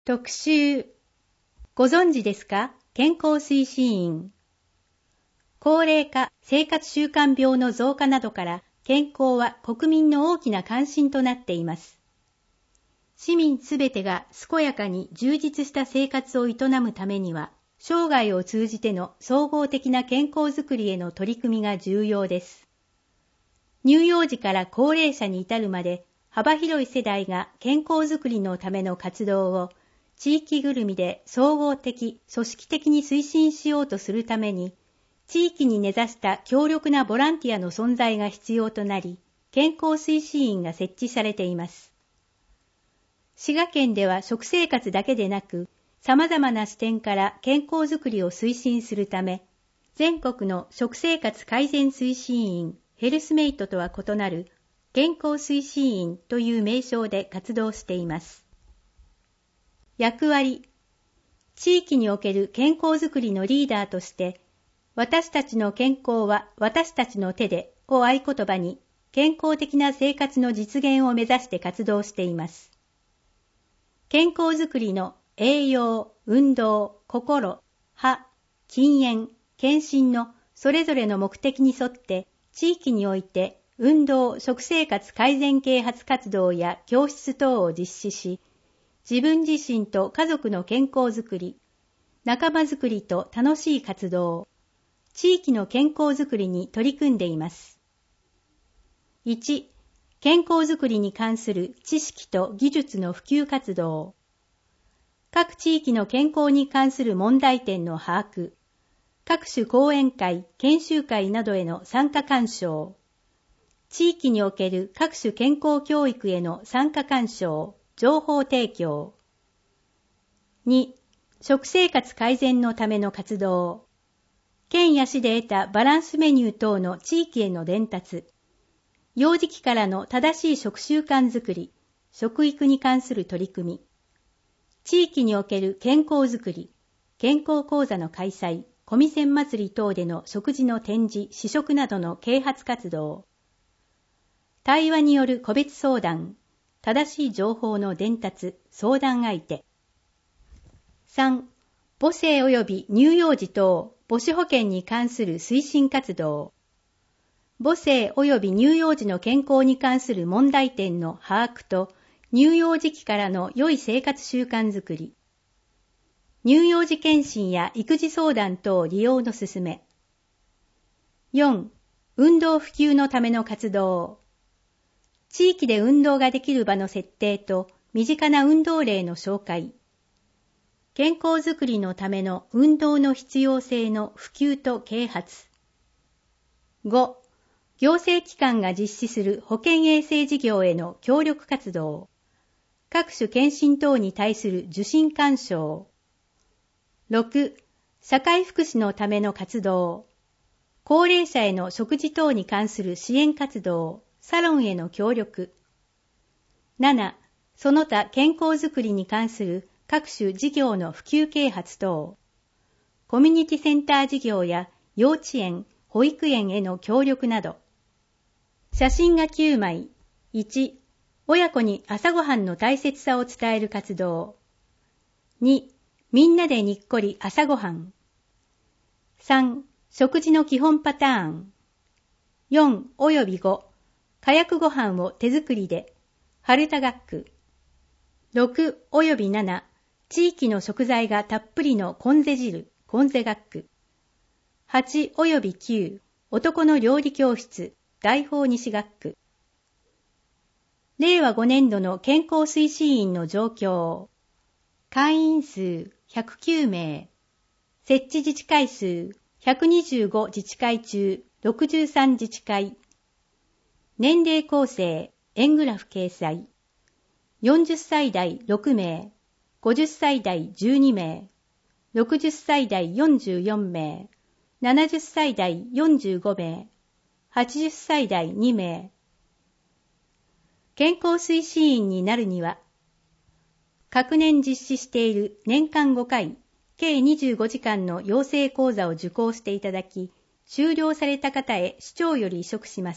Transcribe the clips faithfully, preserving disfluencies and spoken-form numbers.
特集。ご存知ですか？健康推進員。高齢化、生活習慣病の増加などから健康は国民の大きな関心となっています。市民すべてが健やかに充実した生活を営むためには、生涯を通じての総合的な健康づくりへの取り組みが重要です。乳幼児から高齢者に至るまで幅広い世代が健康づくりのための活動を地域ぐるみで総合的、組織的に推進しようとするために、地域に根ざした強力なボランティアの存在が必要となり、健康推進員が設置されています。滋賀県では食生活だけでなく、様々な視点から健康づくりを推進するため、全国の食生活改善推進員、ヘルスメイトとは異なる健康推進員という名称で活動しています。役割。地域における健康づくりのリーダーとして、私たちの健康は私たちの手でを合言葉に健康的な生活の実現を目指して活動しています。健康づくりの栄養、運動、心、歯、禁煙、検診のそれぞれの目的に沿って地域において運動・食生活改善啓発活動や教室等を実施し、自分自身と家族の健康づくり、仲間づくりと楽しい活動、地域の健康づくりに取り組んでいます。いち. 健康づくりに関する知識と技術の普及活動。各地域の健康に関する問題点の把握。各種講演会、研修会などへの参加勧奨。地域における各種健康教育への参加勧奨、情報提供。に. 食生活改善のための活動。県や市で得たバランスメニュー等の地域への伝達。幼児期からの正しい食習慣づくり、食育に関する取り組み。地域における健康づくり、健康講座の開催、小見線祭り等での食事の展示、試食などの啓発活動。対話による個別相談、正しい情報の伝達、相談相手。さん. 母性及び乳幼児等母子保健に関する推進活動。母性及び乳幼児の健康に関する問題点の把握と乳幼児期からの良い生活習慣づくり。乳幼児検診や育児相談等利用の勧め。よん. 運動普及のための活動。地域で運動ができる場の設定と身近な運動例の紹介。健康づくりのための運動の必要性の普及と啓発。ご. 行政機関が実施する保健衛生事業への協力活動。各種検診等に対する受診勧奨。ろく. 社会福祉のための活動。高齢者への食事等に関する支援活動、サロンへの協力。なな. その他健康づくりに関する各種事業の普及啓発等。コミュニティセンター事業や幼稚園、保育園への協力など。写真がきゅうまい。いち. 親子に朝ごはんの大切さを伝える活動。に. みんなでにっこり朝ごはん。さん. 食事の基本パターン。よんおよびご. かやくごはんを手作りで。春田学区。ろくおよびなな. 地域の食材がたっぷりのコンゼ汁、コンゼ学区。はちおよびきゅう. 男の料理教室、大宝西学区。れいわごねんどの健康推進員の状況。会員数ひゃくきゅうめい。設置自治会数ひゃくにじゅうご自治会中ろくじゅうさん自治会。年齢構成、円グラフ掲載。よんじゅっさい代ろくめい、ごじゅっさい代じゅうにめい、ろくじゅっさい代よんじゅうよんめい、ななじゅっさい代よんじゅうごめい、はちじゅっさい代にめい。健康推進員になるには、各年実施している年間ごかい、計にじゅうごじかんの養成講座を受講していただき、修了された方へ市長より委嘱します。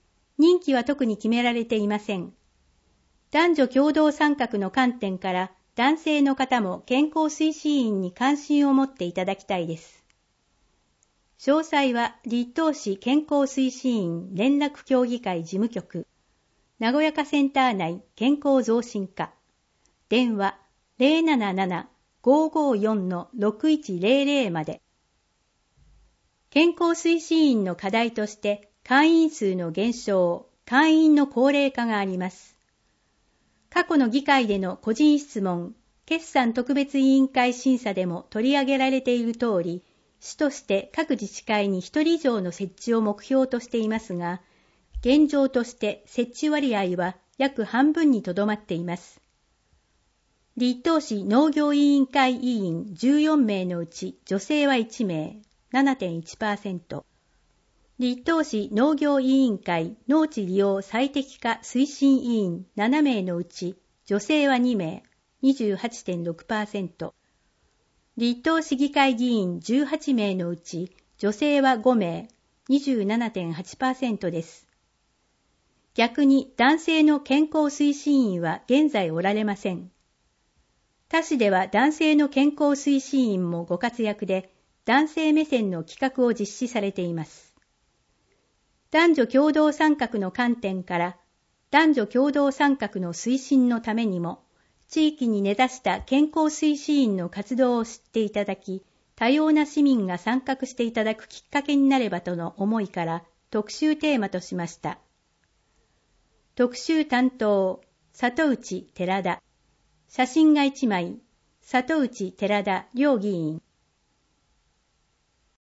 任期は特に決められていません。男女共同参画の観点から男性の方も健康推進員に関心を持っていただきたいです。詳細は立東市健康推進員連絡協議会事務局、名古屋課センター内健康増進課、電話 ゼロなななな ごーごーよん ろくいちゼロゼロ まで。健康推進員の課題として会員数の減少、会員の高齢化があります。過去の議会での個人質問、決算特別委員会審査でも取り上げられている通り、市として各自治会にひとり以上の設置を目標としていますが、現状として設置割合は約半分にとどまっています。立東市農業委員会委員じゅうよんめいのうち女性はいちめい、ななてんいちパーセント。立東市農業委員会農地利用最適化推進委員ななめいのうち女性はにめい、にじゅうはちてんろくパーセント。立東市議会議員じゅうはちめいのうち女性はごめい、にじゅうななてんはちパーセント です。逆に男性の健康推進員は現在おられません。他市では男性の健康推進員もご活躍で、男性目線の企画を実施されています。男女共同参画の観点から、男女共同参画の推進のためにも、地域に根ざした健康推進員の活動を知っていただき、多様な市民が参画していただくきっかけになればとの思いから特集テーマとしました。特集担当、里内寺田。写真がいちまい、里内寺田両議員。